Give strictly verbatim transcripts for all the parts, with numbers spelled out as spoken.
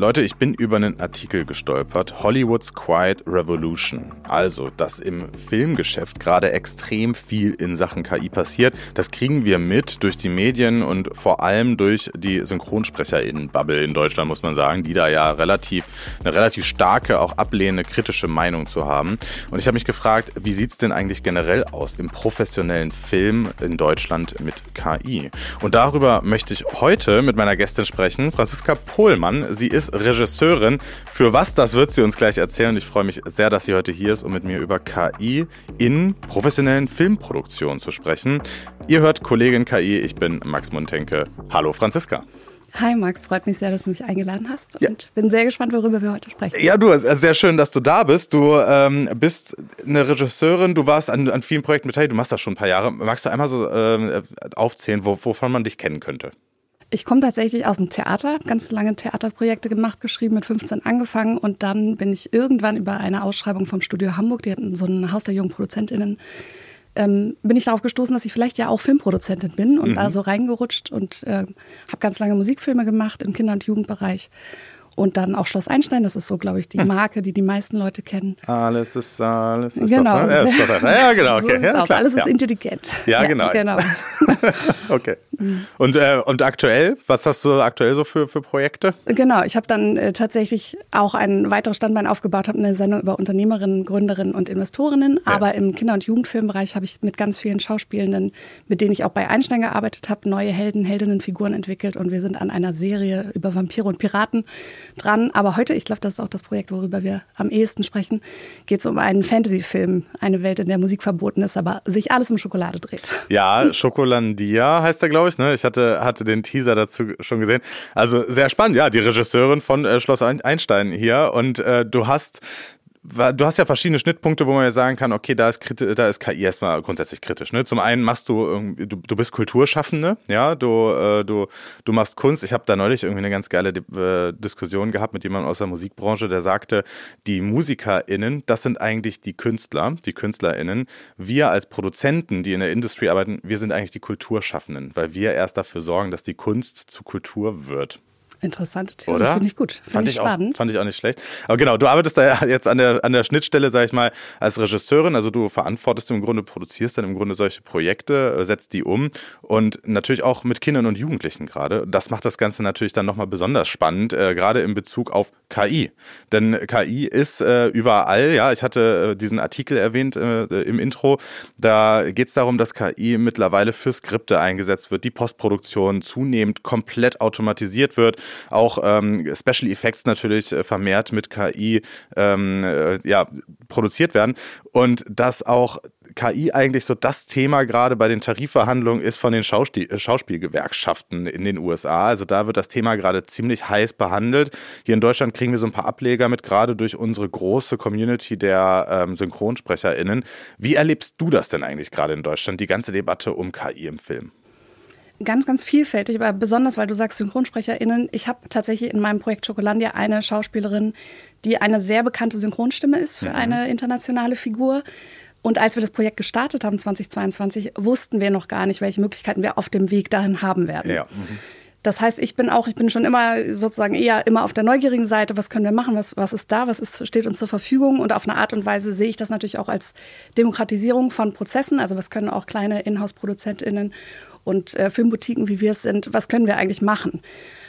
Leute, ich bin über einen Artikel gestolpert. Hollywood's Quiet Revolution. Also, dass im Filmgeschäft gerade extrem viel in Sachen K I passiert. Das kriegen wir mit durch die Medien und vor allem durch die SynchronsprecherInnen-Bubble in Deutschland, muss man sagen, die da ja relativ, eine relativ starke, auch ablehnende, kritische Meinung zu haben. Und ich habe mich gefragt, wie sieht's denn eigentlich generell aus im professionellen Film in Deutschland mit K I? Und darüber möchte ich heute mit meiner Gästin sprechen, Franziska Pohlmann. Sie ist Regisseurin. Für was, das wird sie uns gleich erzählen. Ich freue mich sehr, dass sie heute hier ist, um mit mir über K I in professionellen Filmproduktionen zu sprechen. Ihr hört Kollegin K I, ich bin Max Muntenke. Hallo Franziska. Hi Max, freut mich sehr, dass du mich eingeladen hast und ja. bin sehr gespannt, worüber wir heute sprechen. Ja, du, es ist sehr schön, dass du da bist. Du ähm, bist eine Regisseurin, du warst an, an vielen Projekten beteiligt, du machst das schon ein paar Jahre. Magst du einmal so ähm, aufzählen, wo, wovon man dich kennen könnte? Ich komme tatsächlich aus dem Theater, ganz lange Theaterprojekte gemacht, geschrieben, mit fünfzehn angefangen und dann bin ich irgendwann über eine Ausschreibung vom Studio Hamburg, die hatten so ein Haus der jungen ProduzentInnen, ähm, bin ich darauf gestoßen, dass ich vielleicht ja auch Filmproduzentin bin und mhm. da so reingerutscht und äh, habe ganz lange Musikfilme gemacht im Kinder- und Jugendbereich. Und dann auch Schloss Einstein, das ist so, glaube ich, die Marke, die die meisten Leute kennen. Alles ist, alles ist genau. Doch, ne? ja, ist doch, ja, genau, okay. So ja, aus. Alles ist ja. intelligent. Ja, ja genau. genau. Okay. Und, äh, und aktuell, was hast du aktuell so für, für Projekte? Genau, ich habe dann äh, tatsächlich auch ein weiteres Standbein aufgebaut, habe eine Sendung über Unternehmerinnen, Gründerinnen und Investorinnen. Ja. Aber im Kinder- und Jugendfilmbereich habe ich mit ganz vielen Schauspielenden, mit denen ich auch bei Einstein gearbeitet habe, neue Helden, Heldinnenfiguren entwickelt. Und wir sind an einer Serie über Vampire und Piraten dran. Aber heute, ich glaube, das ist auch das Projekt, worüber wir am ehesten sprechen, geht es um einen Fantasy-Film, eine Welt, in der Musik verboten ist, aber sich alles um Schokolade dreht. Ja, Schokolandia heißt er, glaube ich. Ne? Ich hatte, hatte den Teaser dazu schon gesehen. Also sehr spannend, ja, die Regisseurin von äh, Schloss Einstein hier. Und äh, du hast... Du hast ja verschiedene Schnittpunkte, wo man ja sagen kann, okay, da ist, kriti- da ist K I erstmal grundsätzlich kritisch. Ne? Zum einen machst du, du, du bist Kulturschaffende, ja, du, äh, du, du machst Kunst. Ich habe da neulich irgendwie eine ganz geile äh, Diskussion gehabt mit jemandem aus der Musikbranche, der sagte, die MusikerInnen, das sind eigentlich die Künstler, die KünstlerInnen. Wir als Produzenten, die in der Industrie arbeiten, wir sind eigentlich die Kulturschaffenden, weil wir erst dafür sorgen, dass die Kunst zu Kultur wird. Interessante Theorie, finde ich gut, finde ich spannend. Auch, fand ich auch nicht schlecht. Aber genau, du arbeitest da ja jetzt an der, an der Schnittstelle, sag ich mal, als Regisseurin, also du verantwortest im Grunde, produzierst dann im Grunde solche Projekte, setzt die um und natürlich auch mit Kindern und Jugendlichen gerade. Das macht das Ganze natürlich dann nochmal besonders spannend, äh, gerade in Bezug auf K I. Denn K I ist äh, überall, ja, ich hatte äh, diesen Artikel erwähnt äh, im Intro, da geht es darum, dass K I mittlerweile für Skripte eingesetzt wird, die Postproduktion zunehmend komplett automatisiert wird. Auch ähm, Special Effects natürlich äh, vermehrt mit K I ähm, äh, ja, produziert werden. Und dass auch K I eigentlich so das Thema gerade bei den Tarifverhandlungen ist von den Schauspiel- Schauspielgewerkschaften in den U S A. Also da wird das Thema gerade ziemlich heiß behandelt. Hier in Deutschland kriegen wir so ein paar Ableger mit, gerade durch unsere große Community der ähm, SynchronsprecherInnen. Wie erlebst du das denn eigentlich gerade in Deutschland, die ganze Debatte um K I im Film? Ganz, ganz vielfältig, aber besonders, weil du sagst SynchronsprecherInnen. Ich habe tatsächlich in meinem Projekt Schokolandia eine Schauspielerin, die eine sehr bekannte Synchronstimme ist für mhm. eine internationale Figur. Und als wir das Projekt gestartet haben, zweitausendzweiundzwanzig, wussten wir noch gar nicht, welche Möglichkeiten wir auf dem Weg dahin haben werden. Ja. Mhm. Das heißt, ich bin auch, ich bin schon immer sozusagen eher immer auf der neugierigen Seite. Was können wir machen? Was, was ist da? Was ist, steht uns zur Verfügung? Und auf eine Art und Weise sehe ich das natürlich auch als Demokratisierung von Prozessen. Also was können auch kleine Inhouse-ProduzentInnen und äh, Filmboutiquen, wie wir es sind, was können wir eigentlich machen?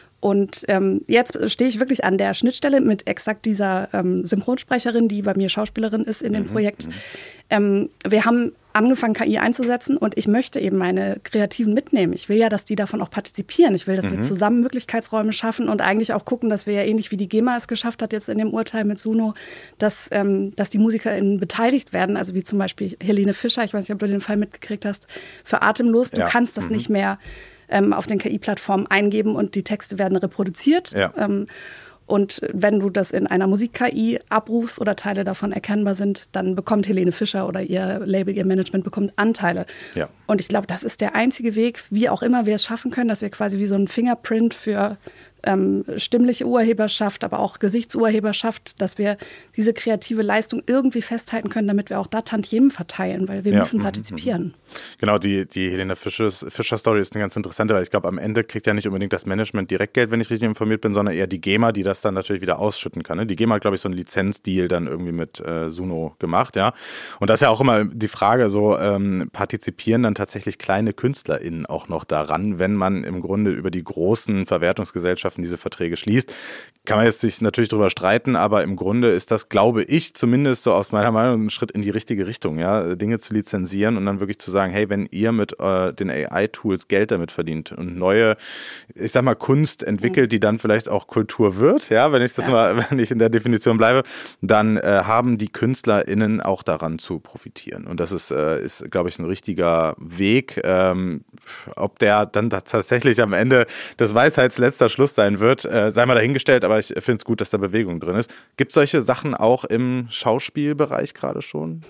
Und ähm, jetzt stehe ich wirklich an der Schnittstelle mit exakt dieser ähm, Synchronsprecherin, die bei mir Schauspielerin ist in dem mhm. Projekt. Ähm, wir haben angefangen, K I einzusetzen und ich möchte eben meine Kreativen mitnehmen. Ich will ja, dass die davon auch partizipieren. Ich will, dass mhm. wir zusammen Möglichkeitsräume schaffen und eigentlich auch gucken, dass wir ja ähnlich wie die GEMA es geschafft hat jetzt in dem Urteil mit Suno, dass, ähm, dass die MusikerInnen beteiligt werden. Also wie zum Beispiel Helene Fischer, ich weiß nicht, ob du den Fall mitgekriegt hast, für Atemlos. Du ja. kannst das mhm. nicht mehr ähm, auf den K I-Plattformen eingeben und die Texte werden reproduziert. Ja. Ähm, Und wenn du das in einer Musik-K I abrufst oder Teile davon erkennbar sind, dann bekommt Helene Fischer oder ihr Label, ihr Management bekommt Anteile. Ja. Und ich glaube, das ist der einzige Weg, wie auch immer wir es schaffen können, dass wir quasi wie so ein Fingerprint für ähm, stimmliche Urheberschaft, aber auch Gesichtsurheberschaft, dass wir diese kreative Leistung irgendwie festhalten können, damit wir auch da Tantiemen verteilen, weil wir ja. müssen partizipieren. Genau, die, die Helene Fischer-Story ist eine ganz interessante, weil ich glaube, am Ende kriegt ja nicht unbedingt das Management direkt Geld, wenn ich richtig informiert bin, sondern eher die GEMA, die das dann natürlich wieder ausschütten kann. Ne? Die GEMA hat, glaube ich, so einen Lizenzdeal dann irgendwie mit äh, Suno gemacht, ja. Und das ist ja auch immer die Frage, so ähm, partizipieren dann tatsächlich kleine KünstlerInnen auch noch daran, wenn man im Grunde über die großen Verwertungsgesellschaften diese Verträge schließt. Kann man jetzt sich natürlich drüber streiten, aber im Grunde ist das, glaube ich, zumindest so aus meiner Meinung ein Schritt in die richtige Richtung, ja, Dinge zu lizenzieren und dann wirklich zu sagen, hey, wenn ihr mit äh, den A I-Tools Geld damit verdient und neue, ich sag mal, Kunst entwickelt, die dann vielleicht auch Kultur wird, ja, wenn ich das ja. mal, wenn ich in der Definition bleibe, dann äh, haben die KünstlerInnen auch daran zu profitieren. Und das ist, äh, ist glaube ich, ein richtiger Weg. Ähm, ob der dann tatsächlich am Ende des Weisheitsletzter Schluss sein wird, äh, sei mal dahingestellt, aber ich finde es gut, dass da Bewegung drin ist. Gibt es solche Sachen auch im Schauspielbereich gerade schon?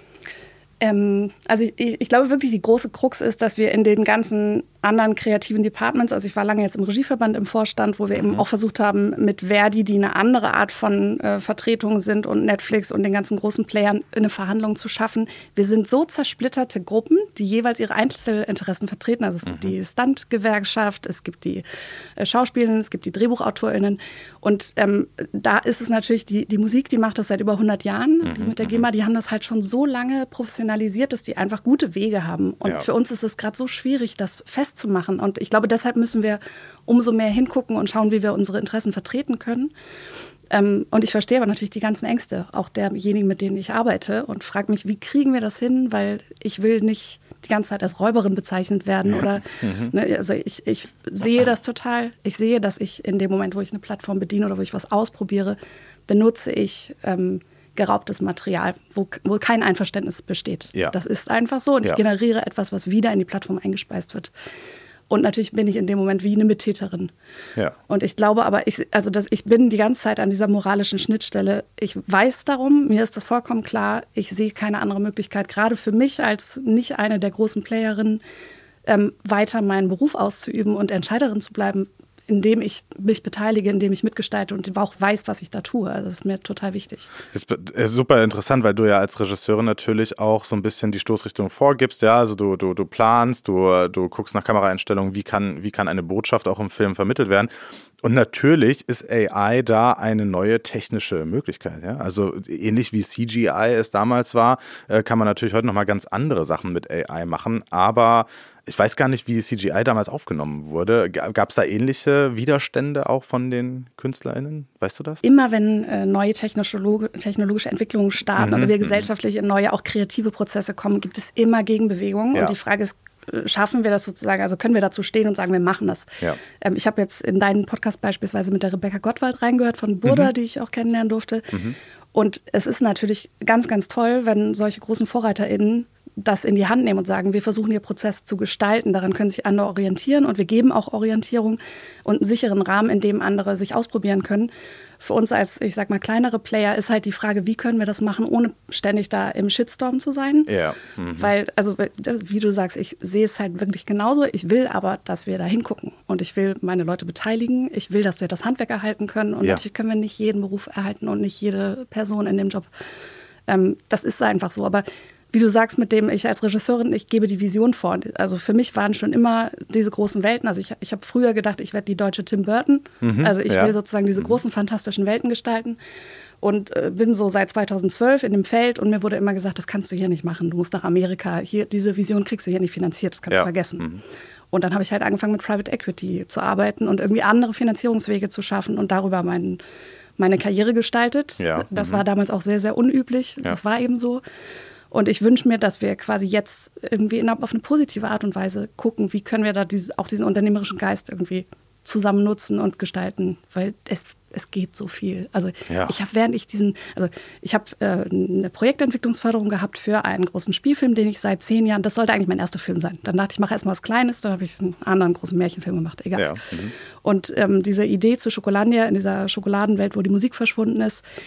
Ähm, also ich, ich glaube wirklich, die große Krux ist, dass wir in den ganzen anderen kreativen Departments, also ich war lange jetzt im Regieverband im Vorstand, wo wir mhm. eben auch versucht haben, mit Verdi, die eine andere Art von äh, Vertretung sind und Netflix und den ganzen großen Playern eine Verhandlung zu schaffen. Wir sind so zersplitterte Gruppen, die jeweils ihre Einzelinteressen vertreten. Also es gibt mhm. die Stunt-Gewerkschaft, es gibt die äh, SchauspielerInnen, es gibt die DrehbuchautorInnen und ähm, da ist es natürlich, die, die Musik, die macht das seit über hundert Jahren, mhm. die mit der GEMA, die haben das halt schon so lange professionalisiert, dass die einfach gute Wege haben. Und ja. für uns ist es gerade so schwierig, das fest zu machen. Und ich glaube, deshalb müssen wir umso mehr hingucken und schauen, wie wir unsere Interessen vertreten können. Ähm, und ich verstehe aber natürlich die ganzen Ängste, auch derjenigen, mit denen ich arbeite und frage mich, wie kriegen wir das hin? Weil ich will nicht die ganze Zeit als Räuberin bezeichnet werden. Oder, mhm. ne, also ich, ich sehe das total. Ich sehe, dass ich in dem Moment, wo ich eine Plattform bediene oder wo ich was ausprobiere, benutze ich ähm, geraubtes Material, wo, wo kein Einverständnis besteht. Ja. Das ist einfach so und ja. ich generiere etwas, was wieder in die Plattform eingespeist wird. Und natürlich bin ich in dem Moment wie eine Mittäterin. Ja. Und ich glaube aber, ich, also dass ich bin die ganze Zeit an dieser moralischen Schnittstelle. Ich weiß darum, mir ist das vollkommen klar, ich sehe keine andere Möglichkeit, gerade für mich als nicht eine der großen Playerinnen, ähm, weiter meinen Beruf auszuüben und Entscheiderin zu bleiben, indem ich mich beteilige, indem ich mitgestalte und auch weiß, was ich da tue. Also das ist mir total wichtig. Das ist super interessant, weil du ja als Regisseurin natürlich auch so ein bisschen die Stoßrichtung vorgibst. Ja, also du, du, du planst, du, du guckst nach Kameraeinstellungen, wie kann, wie kann eine Botschaft auch im Film vermittelt werden. Und natürlich ist A I da eine neue technische Möglichkeit. Ja? Also ähnlich wie C G I es damals war, kann man natürlich heute nochmal ganz andere Sachen mit A I machen. Aber ich weiß gar nicht, wie C G I damals aufgenommen wurde. Gab es da ähnliche Widerstände auch von den KünstlerInnen? Weißt du das? Immer wenn äh, neue technolog- technologische Entwicklungen starten mhm. oder wir gesellschaftlich in neue, auch kreative Prozesse kommen, gibt es immer Gegenbewegungen. Ja. Und die Frage ist, schaffen wir das sozusagen, also können wir dazu stehen und sagen, wir machen das. Ja. Ähm, ich habe jetzt in deinen Podcast beispielsweise mit der Rebecca Gottwald reingehört von Burda, mhm. die ich auch kennenlernen durfte. Mhm. Und es ist natürlich ganz, ganz toll, wenn solche großen VorreiterInnen das in die Hand nehmen und sagen, wir versuchen hier Prozesse zu gestalten, daran können sich andere orientieren und wir geben auch Orientierung und einen sicheren Rahmen, in dem andere sich ausprobieren können. Für uns als, ich sag mal, kleinere Player ist halt die Frage, wie können wir das machen, ohne ständig da im Shitstorm zu sein. Ja. Mhm. Weil, also wie du sagst, ich sehe es halt wirklich genauso. Ich will aber, dass wir da hingucken und ich will meine Leute beteiligen. Ich will, dass wir das Handwerk erhalten können und ja. natürlich können wir nicht jeden Beruf erhalten und nicht jede Person in dem Job. Ähm, das ist einfach so, aber wie du sagst, mit dem ich als Regisseurin, ich gebe die Vision vor. Also für mich waren schon immer diese großen Welten. Also ich, ich habe früher gedacht, ich werde die deutsche Tim Burton. Mhm, also ich ja. will sozusagen diese großen, fantastischen Welten gestalten. Und äh, bin so seit zweitausendzwölf in dem Feld und mir wurde immer gesagt, das kannst du hier nicht machen. Du musst nach Amerika. Hier, diese Vision kriegst du hier nicht finanziert. Das kannst ja. du vergessen. Mhm. Und dann habe ich halt angefangen, mit Private Equity zu arbeiten und irgendwie andere Finanzierungswege zu schaffen und darüber meinen, meine Karriere gestaltet. Ja. Das mhm. war damals auch sehr, sehr unüblich. Ja. Das war eben so. Und ich wünsche mir, dass wir quasi jetzt irgendwie in, auf eine positive Art und Weise gucken, wie können wir da diese, auch diesen unternehmerischen Geist irgendwie zusammen nutzen und gestalten, weil es, es geht so viel. Also ja. ich habe während ich diesen, also ich habe äh, eine Projektentwicklungsförderung gehabt für einen großen Spielfilm, den ich seit zehn Jahren, das sollte eigentlich mein erster Film sein. Dann dachte ich, mache erst mal was Kleines, dann habe ich einen anderen großen Märchenfilm gemacht, egal. Ja. Mhm. Und ähm, diese Idee zu Schokolandia, in dieser Schokoladenwelt, wo die Musik verschwunden ist,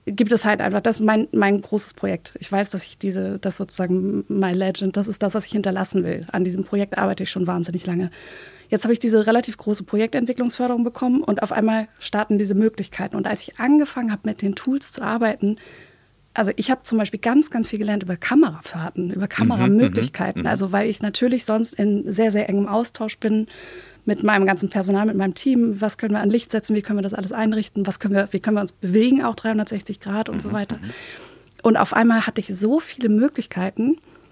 gibt es halt einfach, das ist mein, mein großes Projekt. Ich weiß, dass ich diese, das sozusagen My Legend, das ist das, was ich hinterlassen will. An diesem Projekt arbeite ich schon wahnsinnig lange. Jetzt habe ich diese relativ große Projektentwicklungsförderung bekommen und auf einmal starten diese Möglichkeiten. Und als ich angefangen habe, mit den Tools zu arbeiten, also ich habe zum Beispiel ganz, ganz viel gelernt über Kamerafahrten, über Kameramöglichkeiten. Mhm, also weil ich natürlich sonst in sehr, sehr engem Austausch bin mit meinem ganzen Personal, mit meinem Team. Was können wir an Licht setzen? Wie können wir das alles einrichten? Was können wir, wie können wir uns bewegen, auch dreihundertsechzig Grad und mhm, so weiter. Und auf einmal hatte ich so viele Möglichkeiten,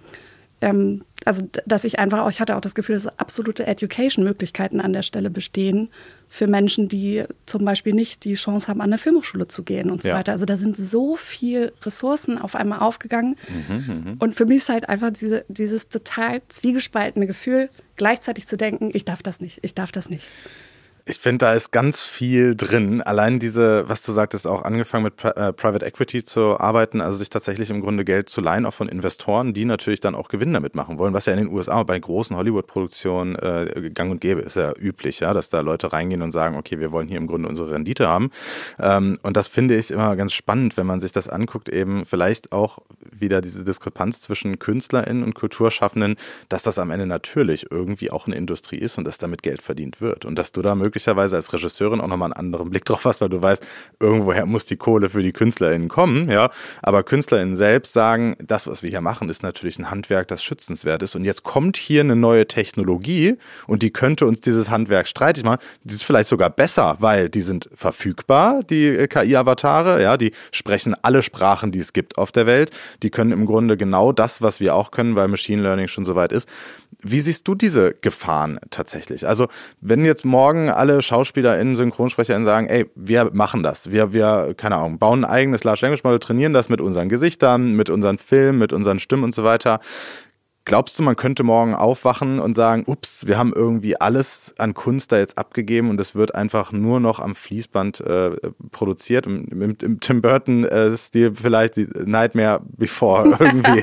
ähm, also dass ich einfach auch, ich hatte auch das Gefühl, dass absolute Education-Möglichkeiten an der Stelle bestehen für Menschen, die zum Beispiel nicht die Chance haben, an eine Filmhochschule zu gehen und so ja. weiter. Also da sind so viele Ressourcen auf einmal aufgegangen. Mhm, und für mich ist halt einfach diese, dieses total zwiegespaltene Gefühl, gleichzeitig zu denken, ich darf das nicht, ich darf das nicht. Ich finde, da ist ganz viel drin. Allein diese, was du sagtest, auch angefangen mit Pri- äh, Private Equity zu arbeiten, also sich tatsächlich im Grunde Geld zu leihen, auch von Investoren, die natürlich dann auch Gewinn damit machen wollen, was ja in den U S A bei großen Hollywood-Produktionen äh, gang und gäbe, ist ja üblich, ja, dass da Leute reingehen und sagen, okay, wir wollen hier im Grunde unsere Rendite haben. Ähm, und das finde ich immer ganz spannend, wenn man sich das anguckt, eben vielleicht auch wieder diese Diskrepanz zwischen KünstlerInnen und Kulturschaffenden, dass das am Ende natürlich irgendwie auch eine Industrie ist und dass damit Geld verdient wird. Und dass du da möglicherweise möglicherweise als Regisseurin auch nochmal einen anderen Blick drauf hast, weil du weißt, irgendwoher muss die Kohle für die KünstlerInnen kommen, ja. Aber KünstlerInnen selbst sagen, das, was wir hier machen, ist natürlich ein Handwerk, das schützenswert ist. Und jetzt kommt hier eine neue Technologie und die könnte uns dieses Handwerk streitig machen. Die ist vielleicht sogar besser, weil die sind verfügbar, die K I-Avatare, ja. Die sprechen alle Sprachen, die es gibt auf der Welt. Die können im Grunde genau das, was wir auch können, weil Machine Learning schon so weit ist. Wie siehst du diese Gefahren tatsächlich? Also wenn jetzt morgen alle SchauspielerInnen, SynchronsprecherInnen sagen, ey, wir machen das. Wir, wir, keine Ahnung, bauen ein eigenes Large Language Model, trainieren das mit unseren Gesichtern, mit unseren Filmen, mit unseren Stimmen und so weiter. Glaubst du, man könnte morgen aufwachen und sagen, ups, wir haben irgendwie alles an Kunst da jetzt abgegeben und es wird einfach nur noch am Fließband äh, produziert? Im, im, im Tim Burton-Stil äh, vielleicht die Nightmare Before irgendwie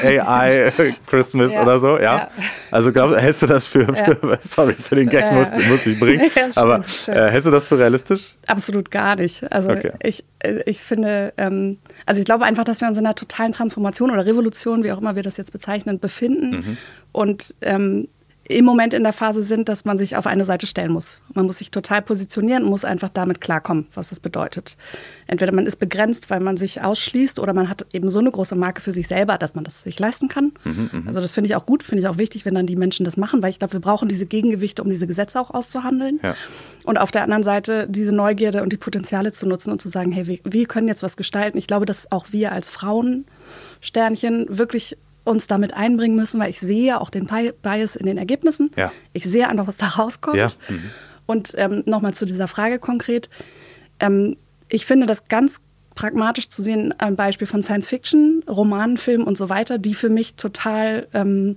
A I Christmas ja, oder so, ja? ja. Also glaubst, hältst du das für, für ja. sorry, für den Gag ja. musste muss ich bringen, ja, schön, aber schön. Äh, hältst du das für realistisch? Absolut gar nicht. Also okay. ich, ich finde, ähm, also ich glaube einfach, dass wir uns in einer totalen Transformation oder Revolution, wie auch immer wir das jetzt bezeichnen, befinden. Mhm. Und ähm, im Moment in der Phase sind, dass man sich auf eine Seite stellen muss. Man muss sich total positionieren und muss einfach damit klarkommen, was das bedeutet. Entweder man ist begrenzt, weil man sich ausschließt, oder man hat eben so eine große Marke für sich selber, dass man das sich leisten kann. Mhm, also das finde ich auch gut, finde ich auch wichtig, wenn dann die Menschen das machen, weil ich glaube, wir brauchen diese Gegengewichte, um diese Gesetze auch auszuhandeln. Ja. Und auf der anderen Seite diese Neugierde und die Potenziale zu nutzen und zu sagen, hey, wir, wir können jetzt was gestalten. Ich glaube, dass auch wir als Frauensternchen wirklich uns damit einbringen müssen, weil ich sehe auch den Bias in den Ergebnissen. Ja. Ich sehe einfach, was da rauskommt. Ja. Mhm. Und ähm, nochmal zu dieser Frage konkret. Ähm, ich finde das ganz pragmatisch zu sehen, ein Beispiel von Science-Fiction, Romanen, Filmen und so weiter, die für mich total, ähm,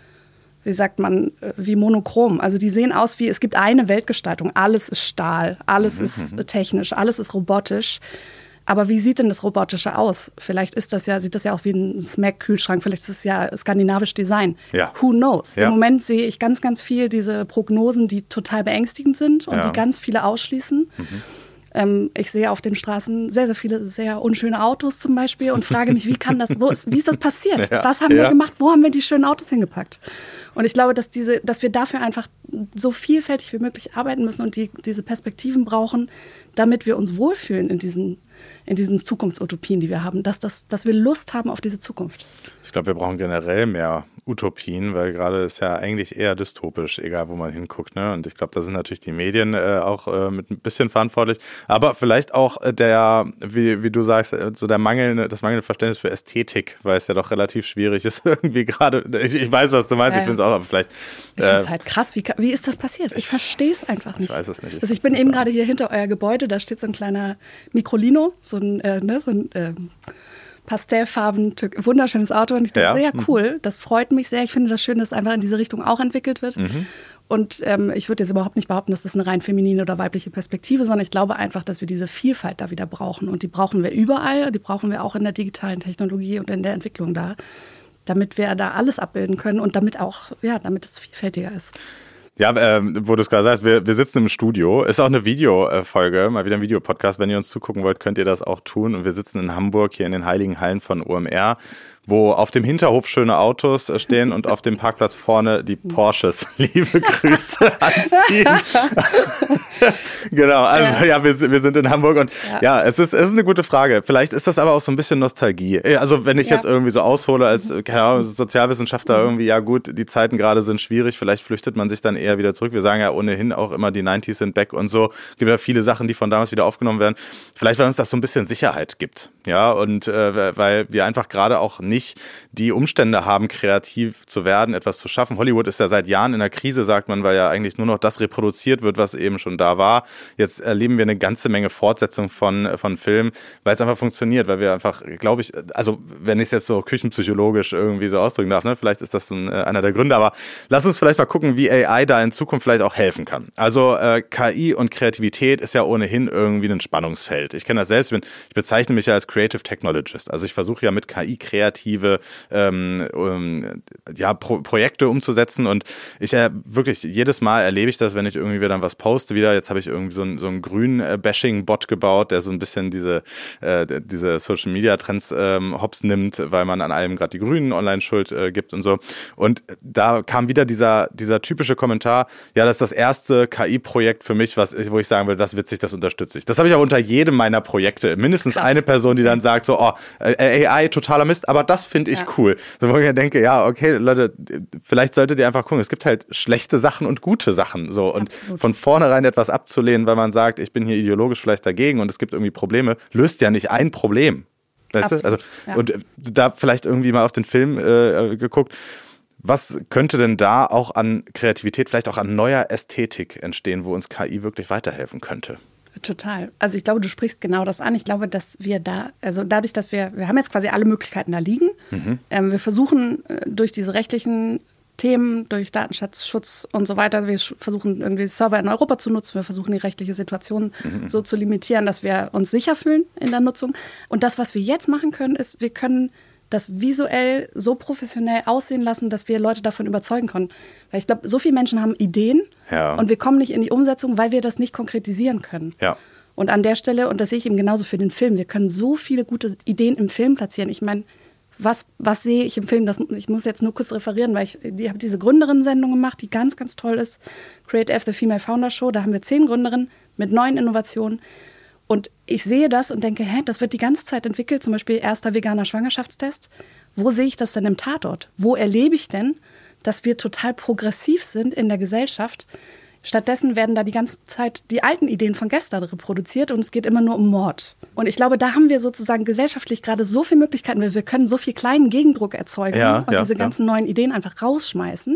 wie sagt man, wie monochrom. Also die sehen aus wie, es gibt eine Weltgestaltung. Alles ist Stahl, alles mhm. ist technisch, alles ist robotisch. Aber wie sieht denn das Robotische aus? Vielleicht ist das ja, sieht das ja auch wie ein Smack-Kühlschrank, vielleicht ist es ja skandinavisch Design. Ja. Who knows? Ja. Im Moment sehe ich ganz, ganz viel diese Prognosen, die total beängstigend sind und ja. die ganz viele ausschließen. Mhm. Ähm, ich sehe auf den Straßen sehr, sehr viele sehr unschöne Autos zum Beispiel und frage mich, wie kann das, wo ist, wie ist das passiert? Ja. Was haben ja. wir gemacht? Wo haben wir die schönen Autos hingepackt? Und ich glaube, dass, diese, dass wir dafür einfach so vielfältig wie möglich arbeiten müssen und die, diese Perspektiven brauchen, damit wir uns wohlfühlen in diesen, in diesen Zukunftsutopien, die wir haben, dass, das, dass wir Lust haben auf diese Zukunft. Ich glaube, wir brauchen generell mehr Utopien, weil gerade ist ja eigentlich eher dystopisch, egal wo man hinguckt. Ne? Und ich glaube, da sind natürlich die Medien äh, auch äh, mit ein bisschen verantwortlich. Aber vielleicht auch der, wie, wie du sagst, so der mangelnde, das mangelnde Verständnis für Ästhetik, weil es ja doch relativ schwierig ist, irgendwie gerade. Ich, ich weiß, was du meinst, ja, ich finde es auch, aber vielleicht. Ich finde es äh, halt krass, wie, wie ist das passiert? Ich verstehe es einfach nicht. Ich weiß es nicht. Ich, also ich bin eben gerade hier hinter euer Gebäude, da steht so ein kleiner Microlino, so ein, äh, ne, so ein äh, Pastellfarben, wunderschönes Auto. Und ich denke, ja. sehr cool, das freut mich sehr. Ich finde das schön, dass es einfach in diese Richtung auch entwickelt wird. Mhm. Und ähm, ich würde jetzt überhaupt nicht behaupten, dass das eine rein feminine oder weibliche Perspektive ist, sondern ich glaube einfach, dass wir diese Vielfalt da wieder brauchen. Und die brauchen wir überall, die brauchen wir auch in der digitalen Technologie und in der Entwicklung da, damit wir da alles abbilden können und damit auch, ja, damit es vielfältiger ist. Ja, ähm, wo du es gerade sagst, wir, wir sitzen im Studio. Ist auch eine Videofolge, mal wieder ein Videopodcast. Wenn ihr uns zugucken wollt, könnt ihr das auch tun. Und wir sitzen in Hamburg, hier in den Heiligen Hallen von O M R, wo auf dem Hinterhof schöne Autos stehen und auf dem Parkplatz vorne die Porsches liebe Grüße anziehen. Genau, also ja, ja wir, wir sind in Hamburg und ja, ja es, ist, es ist eine gute Frage. Vielleicht ist das aber auch so ein bisschen Nostalgie. Also wenn ich ja. jetzt irgendwie so aushole als keine Ahnung, Sozialwissenschaftler mhm. irgendwie, ja gut, die Zeiten gerade sind schwierig, vielleicht flüchtet man sich dann eher wieder zurück. Wir sagen ja ohnehin auch immer, die neunziger sind back und so. Es gibt ja viele Sachen, die von damals wieder aufgenommen werden. Vielleicht, weil uns das so ein bisschen Sicherheit gibt. Ja, und äh, weil wir einfach gerade auch nicht die Umstände haben, kreativ zu werden, etwas zu schaffen. Hollywood ist ja seit Jahren in der Krise, sagt man, weil ja eigentlich nur noch das reproduziert wird, was eben schon da war. Jetzt erleben wir eine ganze Menge Fortsetzung von, von Filmen, weil es einfach funktioniert, weil wir einfach, glaube ich, also wenn ich es jetzt so küchenpsychologisch irgendwie so ausdrücken darf, ne, vielleicht ist das so ein, äh, einer der Gründe, aber lass uns vielleicht mal gucken, wie A I da in Zukunft vielleicht auch helfen kann. Also äh, K I und Kreativität ist ja ohnehin irgendwie ein Spannungsfeld. Ich kenne das selbst, ich, bin, ich bezeichne mich ja als Creative Technologist. Also ich versuche ja mit K I kreative ähm, ähm, ja, Pro- Projekte umzusetzen und ich äh, wirklich, jedes Mal erlebe ich das, wenn ich irgendwie wieder dann was poste, wieder, jetzt habe ich irgendwie so einen so einen Grün-Bashing-Bot gebaut, der so ein bisschen diese, äh, diese Social-Media-Trends ähm, hops nimmt, weil man an allem gerade die Grünen Online-Schuld äh, gibt und so. Und da kam wieder dieser, dieser typische Kommentar, ja, das ist das erste K I-Projekt für mich, was, wo ich sagen würde, das ist witzig, das unterstütze ich. Das habe ich aber unter jedem meiner Projekte. Mindestens Krass. Eine Person, die dann sagt so, oh, A I, totaler Mist, aber das finde ich ja. cool. So, wo ich mir denke, ja, okay, Leute, vielleicht solltet ihr einfach gucken, es gibt halt schlechte Sachen und gute Sachen. So. Und Absolut. Von vornherein etwas abzulehnen, weil man sagt, ich bin hier ideologisch vielleicht dagegen und es gibt irgendwie Probleme, löst ja nicht ein Problem. Weißt du? Also, ja. Und da vielleicht irgendwie mal auf den Film äh, geguckt, was könnte denn da auch an Kreativität, vielleicht auch an neuer Ästhetik entstehen, wo uns K I wirklich weiterhelfen könnte? Total. Also ich glaube, du sprichst genau das an. Ich glaube, dass wir da, also dadurch, dass wir, wir haben jetzt quasi alle Möglichkeiten da liegen. Mhm. Ähm, wir versuchen äh, durch diese rechtlichen Themen, durch Datenschutzschutz und so weiter, wir versuchen irgendwie Server in Europa zu nutzen. Wir versuchen die rechtliche Situation mhm. so zu limitieren, dass wir uns sicher fühlen in der Nutzung. Und das, was wir jetzt machen können, ist, wir können das visuell so professionell aussehen lassen, dass wir Leute davon überzeugen können. Weil ich glaube, so viele Menschen haben Ideen ja. und wir kommen nicht in die Umsetzung, weil wir das nicht konkretisieren können. Ja. Und an der Stelle, und das sehe ich eben genauso für den Film, wir können so viele gute Ideen im Film platzieren. Ich meine, was, was sehe ich im Film? Das, ich muss jetzt nur kurz referieren, weil ich, ich habe diese Gründerinnen-Sendung gemacht, die ganz, ganz toll ist. Create F, the Female Founder Show. Da haben wir zehn Gründerinnen mit neuen Innovationen. Und ich sehe das und denke, hä, das wird die ganze Zeit entwickelt, zum Beispiel erster veganer Schwangerschaftstest. Wo sehe ich das denn im Tatort? Wo erlebe ich denn, dass wir total progressiv sind in der Gesellschaft? Stattdessen werden da die ganze Zeit die alten Ideen von gestern reproduziert und es geht immer nur um Mord. Und ich glaube, da haben wir sozusagen gesellschaftlich gerade so viele Möglichkeiten, weil wir können so viel kleinen Gegendruck erzeugen ja, und ja, diese ganzen ja. neuen Ideen einfach rausschmeißen.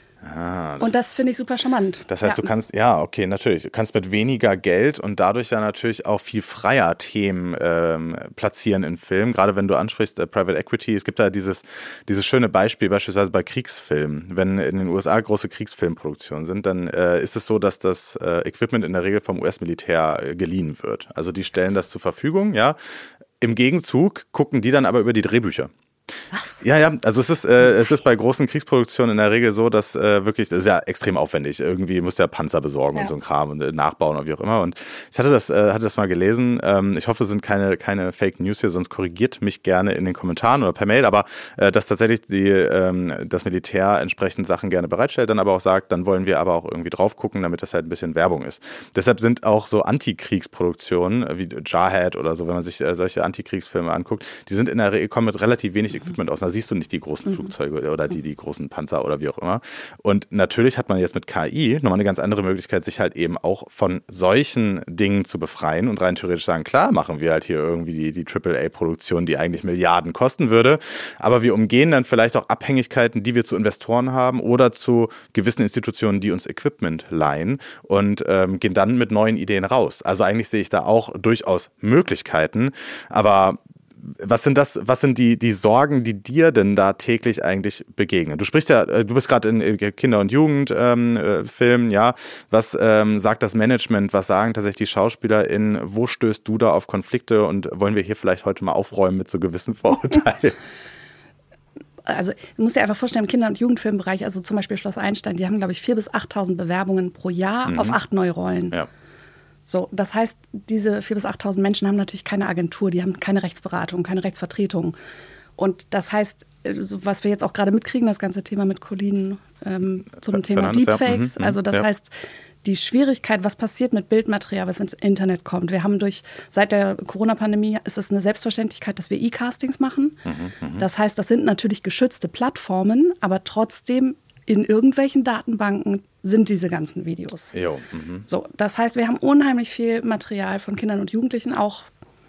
Ah, das und das finde ich super charmant. Das heißt, ja. du kannst, ja, okay, natürlich, du kannst mit weniger Geld und dadurch ja natürlich auch viel freier Themen ähm, platzieren in Filmen. Gerade wenn du ansprichst, äh, Private Equity, es gibt da dieses, dieses schöne Beispiel beispielsweise bei Kriegsfilmen. Wenn in den U S A große Kriegsfilmproduktionen sind, dann äh, ist es so, dass das äh, Equipment in der Regel vom U S-Militär äh, geliehen wird. Also die stellen das zur Verfügung, ja. Im Gegenzug gucken die dann aber über die Drehbücher. Was? Ja, ja, also es ist, äh, es ist bei großen Kriegsproduktionen in der Regel so, dass äh, wirklich, das ist ja extrem aufwendig. Irgendwie muss der Panzer besorgen ja. und so ein Kram und äh, nachbauen oder wie auch immer. Und ich hatte das, äh, hatte das mal gelesen. Ähm, ich hoffe, es sind keine, keine Fake News hier, sonst korrigiert mich gerne in den Kommentaren oder per Mail. Aber äh, dass tatsächlich die, ähm, das Militär entsprechend Sachen gerne bereitstellt, dann aber auch sagt, dann wollen wir aber auch irgendwie drauf gucken, damit das halt ein bisschen Werbung ist. Deshalb sind auch so Antikriegsproduktionen wie Jarhead oder so, wenn man sich äh, solche Antikriegsfilme anguckt, die sind in der Regel, kommen mit relativ wenig Equipment aus. Da siehst du nicht die großen Flugzeuge oder die, die großen Panzer oder wie auch immer. Und natürlich hat man jetzt mit K I nochmal eine ganz andere Möglichkeit, sich halt eben auch von solchen Dingen zu befreien und rein theoretisch sagen, klar, machen wir halt hier irgendwie die, die Triple A Produktion, die eigentlich Milliarden kosten würde. Aber wir umgehen dann vielleicht auch Abhängigkeiten, die wir zu Investoren haben oder zu gewissen Institutionen, die uns Equipment leihen und ähm, gehen dann mit neuen Ideen raus. Also eigentlich sehe ich da auch durchaus Möglichkeiten, aber Was sind das, was sind die, die Sorgen, die dir denn da täglich eigentlich begegnen? Du sprichst ja, du bist gerade in Kinder- und Jugendfilmen, ähm, ja. Was ähm, sagt das Management, was sagen tatsächlich die SchauspielerInnen? Wo stößt du da auf Konflikte und wollen wir hier vielleicht heute mal aufräumen mit so gewissen Vorurteilen? also du musst dir einfach vorstellen, im Kinder- und Jugendfilmbereich, also zum Beispiel Schloss Einstein, die haben, glaube ich, viertausend bis achttausend Bewerbungen pro Jahr mhm. auf acht neue Rollen. Ja. So, das heißt, diese viertausend bis achttausend Menschen haben natürlich keine Agentur, die haben keine Rechtsberatung, keine Rechtsvertretung. Und das heißt, was wir jetzt auch gerade mitkriegen, das ganze Thema mit Colin ähm, zum Ver- Thema Deepfakes, ja. mhm. also das ja. heißt, die Schwierigkeit, was passiert mit Bildmaterial, was ins Internet kommt. Wir haben durch, seit der Corona-Pandemie ist es eine Selbstverständlichkeit, dass wir E-Castings machen. Mhm, das heißt, das sind natürlich geschützte Plattformen, aber trotzdem in irgendwelchen Datenbanken sind diese ganzen Videos. Jo, mhm. So, das heißt, wir haben unheimlich viel Material von Kindern und Jugendlichen, auch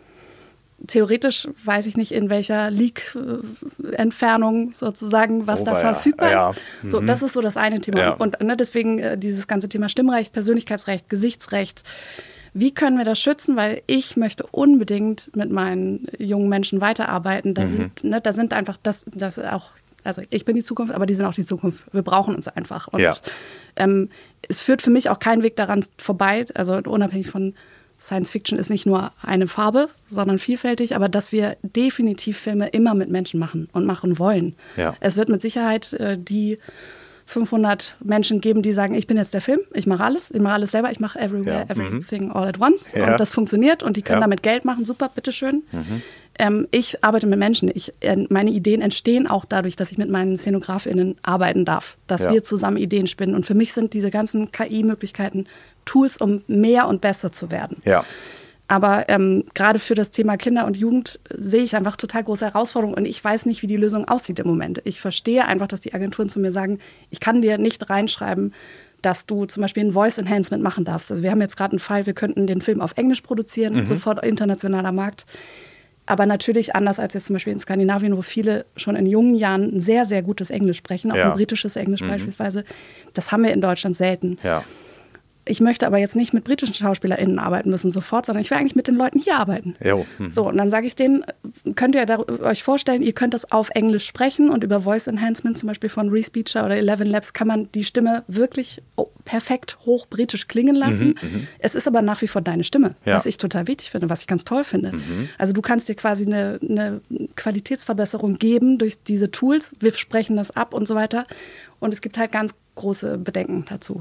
theoretisch weiß ich nicht, in welcher Leak-Entfernung sozusagen, was oh, da verfügbar ja. ist. Ja. So, das ist so das eine Thema. Ja. Und ne, deswegen äh, dieses ganze Thema Stimmrecht, Persönlichkeitsrecht, Gesichtsrecht. Wie können wir das schützen? Weil ich möchte unbedingt mit meinen jungen Menschen weiterarbeiten. Da, mhm. sind, ne, da sind einfach, das, das auch, also ich bin die Zukunft, aber die sind auch die Zukunft. Wir brauchen uns einfach. Und ja. ähm, es führt für mich auch kein Weg daran vorbei, also unabhängig von Science Fiction ist nicht nur eine Farbe, sondern vielfältig, aber dass wir definitiv Filme immer mit Menschen machen und machen wollen. Ja. Es wird mit Sicherheit äh, die fünfhundert Menschen geben, die sagen, ich bin jetzt der Film, ich mache alles, ich mache alles selber, ich mache everywhere, ja. everything, mhm. all at once ja. und das funktioniert und die können ja. damit Geld machen, super, bitteschön. Mhm. Ähm, ich arbeite mit Menschen, ich, äh, meine Ideen entstehen auch dadurch, dass ich mit meinen SzenografInnen arbeiten darf, dass ja. wir zusammen Ideen spinnen und für mich sind diese ganzen K I-Möglichkeiten Tools, um mehr und besser zu werden. Ja. Aber ähm, gerade für das Thema Kinder und Jugend sehe ich einfach total große Herausforderungen und ich weiß nicht, wie die Lösung aussieht im Moment. Ich verstehe einfach, dass die Agenturen zu mir sagen, ich kann dir nicht reinschreiben, dass du zum Beispiel ein Voice Enhancement machen darfst. Also wir haben jetzt gerade einen Fall, wir könnten den Film auf Englisch produzieren, mhm. sofort internationaler Markt. Aber natürlich anders als jetzt zum Beispiel in Skandinavien, wo viele schon in jungen Jahren ein sehr, sehr gutes Englisch sprechen, auch ja. ein britisches Englisch mhm. beispielsweise. Das haben wir in Deutschland selten. Ja. Ich möchte aber jetzt nicht mit britischen SchauspielerInnen arbeiten müssen sofort, sondern ich will eigentlich mit den Leuten hier arbeiten. Jo. Mhm. So, und dann sage ich denen, könnt ihr da, euch vorstellen, ihr könnt das auf Englisch sprechen und über Voice Enhancement zum Beispiel von Respeecher oder Eleven Labs kann man die Stimme wirklich perfekt hochbritisch klingen lassen. Mhm, es ist aber nach wie vor deine Stimme, ja. was ich total wichtig finde, was ich ganz toll finde. Mhm. Also du kannst dir quasi eine, eine Qualitätsverbesserung geben durch diese Tools. Wir sprechen das ab und so weiter. Und es gibt halt ganz große Bedenken dazu.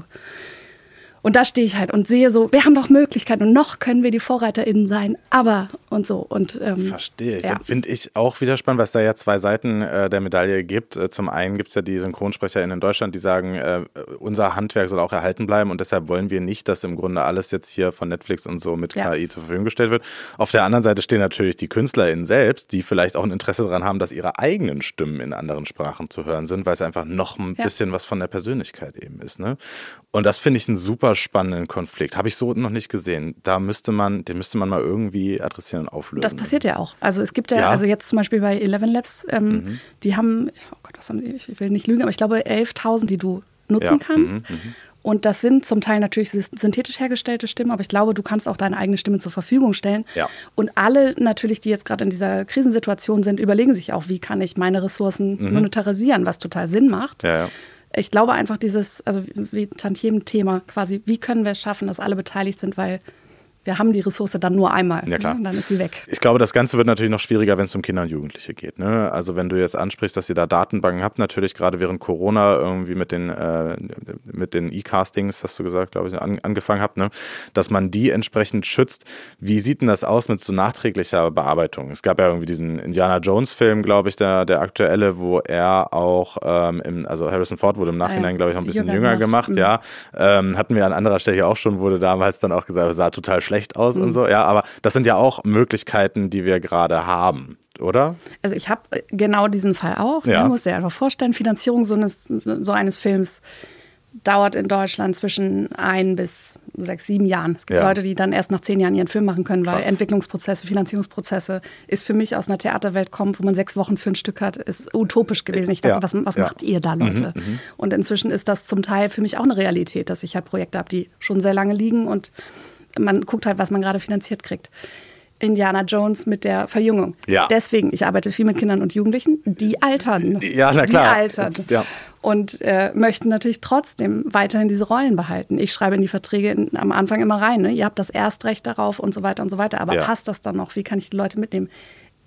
Und da stehe ich halt und sehe so, wir haben doch Möglichkeiten und noch können wir die VorreiterInnen sein, aber und so. Und, ähm, Verstehe ich. Ja. Das finde ich auch wieder spannend, weil es da ja zwei Seiten äh, der Medaille gibt. Äh, zum einen gibt es ja die SynchronsprecherInnen in Deutschland, die sagen, äh, unser Handwerk soll auch erhalten bleiben und deshalb wollen wir nicht, dass im Grunde alles jetzt hier von Netflix und so mit ja. K I zur Verfügung gestellt wird. Auf der anderen Seite stehen natürlich die KünstlerInnen selbst, die vielleicht auch ein Interesse daran haben, dass ihre eigenen Stimmen in anderen Sprachen zu hören sind, weil es einfach noch ein ja. bisschen was von der Persönlichkeit eben ist. Ne? Und das finde ich ein super spannenden Konflikt. Habe ich so noch nicht gesehen. Da müsste man, den müsste man mal irgendwie adressieren und auflösen. Das passiert ja auch. Also es gibt ja, ja. also jetzt zum Beispiel bei Eleven Labs, ähm, mhm. die haben, oh Gott, was haben die, ich will nicht lügen, aber ich glaube elftausend, die du nutzen ja. kannst. Mhm. Mhm. Und das sind zum Teil natürlich synthetisch hergestellte Stimmen, aber ich glaube, du kannst auch deine eigene Stimme zur Verfügung stellen. Ja. Und alle natürlich, die jetzt gerade in dieser Krisensituation sind, überlegen sich auch, wie kann ich meine Ressourcen mhm. monetarisieren, was total Sinn macht. Ja, ja. Ich glaube einfach dieses, also wie Tantiemen-Thema quasi, wie können wir es schaffen, dass alle beteiligt sind, weil wir haben die Ressource dann nur einmal, ja, klar. Ne? Dann ist sie weg. Ich glaube, das Ganze wird natürlich noch schwieriger, wenn es um Kinder und Jugendliche geht. Ne? Also wenn du jetzt ansprichst, dass ihr da Datenbanken habt, natürlich gerade während Corona irgendwie mit den äh, mit den E-Castings, hast du gesagt, glaube ich, an, angefangen habt, ne? Dass man die entsprechend schützt. Wie sieht denn das aus mit so nachträglicher Bearbeitung? Es gab ja irgendwie diesen Indiana Jones-Film, glaube ich, der, der aktuelle, wo er auch, ähm, im, also Harrison Ford wurde im Nachhinein, glaube ich, noch ein bisschen jünger, jünger gemacht. Mhm. Ja, ähm, hatten wir an anderer Stelle hier auch schon, wurde damals dann auch gesagt, sah total schlecht aus mhm. und so, ja, aber das sind ja auch Möglichkeiten, die wir gerade haben, oder? Also ich habe genau diesen Fall auch, ja. Man muss sich einfach vorstellen, Finanzierung so eines, so eines Films dauert in Deutschland zwischen ein bis sechs, sieben Jahren. Es gibt ja. Leute, die dann erst nach zehn Jahren ihren Film machen können, weil Krass. Entwicklungsprozesse, Finanzierungsprozesse ist für mich aus einer Theaterwelt kommt, wo man sechs Wochen für ein Stück hat, ist utopisch gewesen. Ich dachte, ja. was, was ja. macht ihr da, Leute? Mhm, mhm. Und inzwischen ist das zum Teil für mich auch eine Realität, dass ich halt Projekte habe, die schon sehr lange liegen und man guckt halt, was man gerade finanziert kriegt. Indiana Jones mit der Verjüngung. Ja. Deswegen, ich arbeite viel mit Kindern und Jugendlichen, die altern. Ja, na klar. Die altern. Ja. Und äh, möchten natürlich trotzdem weiterhin diese Rollen behalten. Ich schreibe in die Verträge in, am Anfang immer rein, ne? Ihr habt das Erstrecht darauf und so weiter und so weiter. Aber ja. passt das dann noch? Wie kann ich die Leute mitnehmen?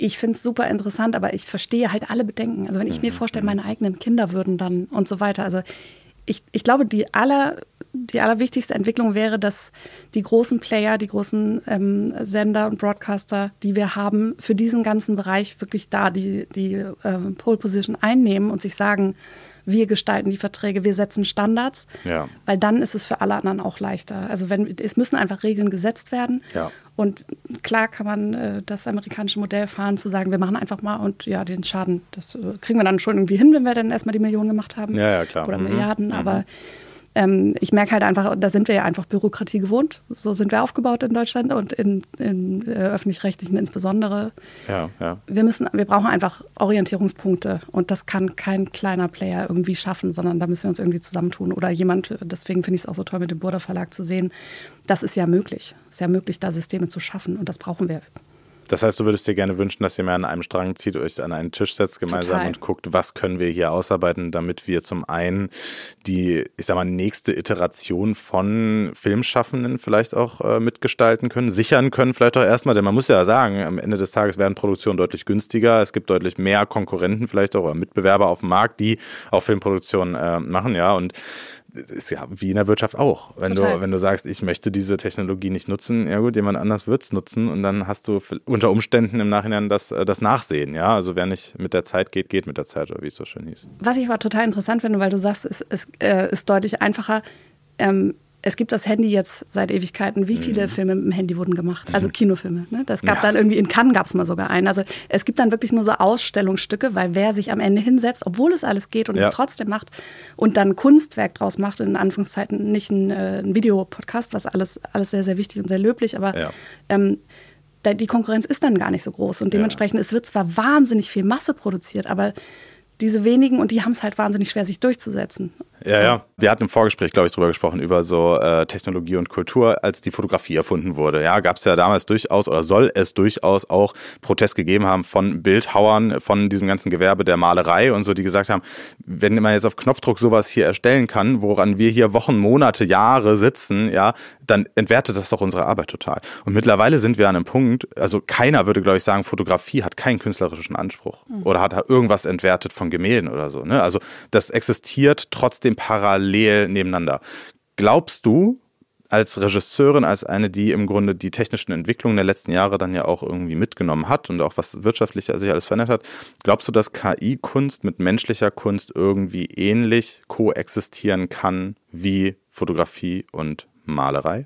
ich finde es super interessant, aber ich verstehe halt alle Bedenken. Also wenn ich mir vorstelle, meine eigenen Kinder würden dann und so weiter. Also ich, ich glaube, die, aller, die allerwichtigste Entwicklung wäre, dass die großen Player, die großen ähm, Sender und Broadcaster, die wir haben, für diesen ganzen Bereich wirklich da die, die äh, Pole Position einnehmen und sich sagen, wir gestalten die Verträge, wir setzen Standards, ja. weil dann ist es für alle anderen auch leichter. Also wenn, es müssen einfach Regeln gesetzt werden. Ja. Und klar kann man äh, das amerikanische Modell fahren, zu sagen, wir machen einfach mal und ja, den Schaden, das äh, kriegen wir dann schon irgendwie hin, wenn wir dann erstmal die Millionen gemacht haben. Ja, ja, klar. Oder mhm. Milliarden, mhm. aber Ähm, ich merke halt einfach, da sind wir ja einfach Bürokratie gewohnt. So sind wir aufgebaut in Deutschland und in, in äh, öffentlich-rechtlichen insbesondere. Ja, ja. Wir müssen, wir brauchen einfach Orientierungspunkte und das kann kein kleiner Player irgendwie schaffen, sondern da müssen wir uns irgendwie zusammentun. Oder jemand, deswegen finde ich es auch so toll, mit dem Burda Verlag zu sehen, das ist ja möglich. Es ist ja möglich, da Systeme zu schaffen und das brauchen wir. Das heißt, du würdest dir gerne wünschen, dass ihr mehr an einem Strang zieht, euch an einen Tisch setzt gemeinsam Total. Und guckt, was können wir hier ausarbeiten, damit wir zum einen die, ich sag mal, nächste Iteration von Filmschaffenden vielleicht auch äh, mitgestalten können, sichern können vielleicht auch erstmal, denn man muss ja sagen, am Ende des Tages werden Produktionen deutlich günstiger, es gibt deutlich mehr Konkurrenten vielleicht auch oder Mitbewerber auf dem Markt, die auch Filmproduktionen äh, machen, ja, und ist ja wie in der Wirtschaft auch. Wenn du, wenn du sagst, ich möchte diese Technologie nicht nutzen, ja gut, jemand anders wird es nutzen und dann hast du unter Umständen im Nachhinein das, das Nachsehen. Ja, also wer nicht mit der Zeit geht, geht mit der Zeit, oder wie es so schön hieß. Was ich aber total interessant finde, weil du sagst, es, es äh, ist deutlich einfacher. Ähm, es gibt das Handy jetzt seit Ewigkeiten. Wie viele mhm. Filme mit dem Handy wurden gemacht? Also Kinofilme. Ne? Das gab ja. dann irgendwie, in Cannes gab es mal sogar einen. Also es gibt dann wirklich nur so Ausstellungsstücke, weil wer sich am Ende hinsetzt, obwohl es alles geht und ja. es trotzdem macht und dann ein Kunstwerk draus macht, in Anführungszeiten nicht ein, äh, ein Videopodcast, was alles, alles sehr, sehr wichtig und sehr löblich, aber ja. ähm, die Konkurrenz ist dann gar nicht so groß und dementsprechend, ja. es wird zwar wahnsinnig viel Masse produziert, aber diese wenigen, und die haben es halt wahnsinnig schwer, sich durchzusetzen. Ja, so. ja. Wir hatten im Vorgespräch, glaube ich, drüber gesprochen, über so äh, Technologie und Kultur, als die Fotografie erfunden wurde. Ja, gab es ja damals durchaus oder soll es durchaus auch Protest gegeben haben von Bildhauern, von diesem ganzen Gewerbe der Malerei und so, die gesagt haben, wenn man jetzt auf Knopfdruck sowas hier erstellen kann, woran wir hier Wochen, Monate, Jahre sitzen, ja, dann entwertet das doch unsere Arbeit total. Und mittlerweile sind wir an einem Punkt, also keiner würde, glaube ich, sagen, Fotografie hat keinen künstlerischen Anspruch mhm. oder hat irgendwas entwertet von Gemälden oder so. Ne? Also das existiert trotzdem parallel nebeneinander. Glaubst du, als Regisseurin, als eine, die im Grunde die technischen Entwicklungen der letzten Jahre dann ja auch irgendwie mitgenommen hat und auch was wirtschaftlich sich alles verändert hat, glaubst du, dass K I-Kunst mit menschlicher Kunst irgendwie ähnlich koexistieren kann wie Fotografie und Malerei?